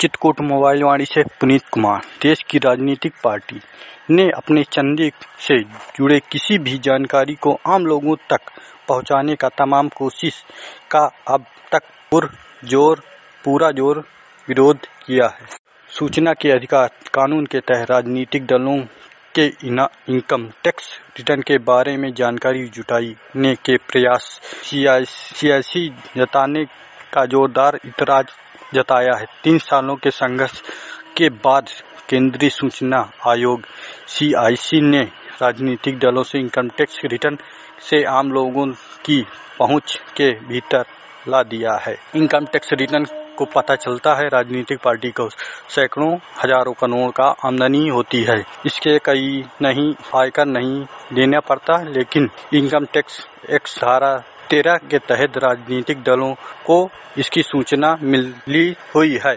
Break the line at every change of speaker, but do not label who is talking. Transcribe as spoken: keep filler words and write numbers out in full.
Chitrakoot mobile वाणी से पुनीत कुमार। देश की राजनीतिक पार्टी ने अपने चंदे से जुड़े किसी भी जानकारी को आम लोगों तक पहुंचाने का तमाम कोशिश का अब तक पुरजोर पूरा जोर विरोध किया है। सूचना के अधिकार कानून के तहत राजनीतिक दलों के इनकम टैक्स रिटर्न के बारे में जानकारी जुटाने के प्रयास सियासी जताने का जोरदार इतराज जताया है। तीन सालों के संघर्ष के बाद केंद्रीय सूचना आयोग सी आई सी ने राजनीतिक दलों से इनकम टैक्स रिटर्न से आम लोगों की पहुंच के भीतर ला दिया है। इनकम टैक्स रिटर्न को पता चलता है राजनीतिक पार्टी को सैकड़ों हजारों करोड़ का आमदनी होती है। इसके कई नहीं आयकर नहीं देना पड़ता, लेकिन इनकम टैक्स एक्ट धारा तेरह के तहत राजनीतिक दलों को इसकी सूचना मिली हुई है।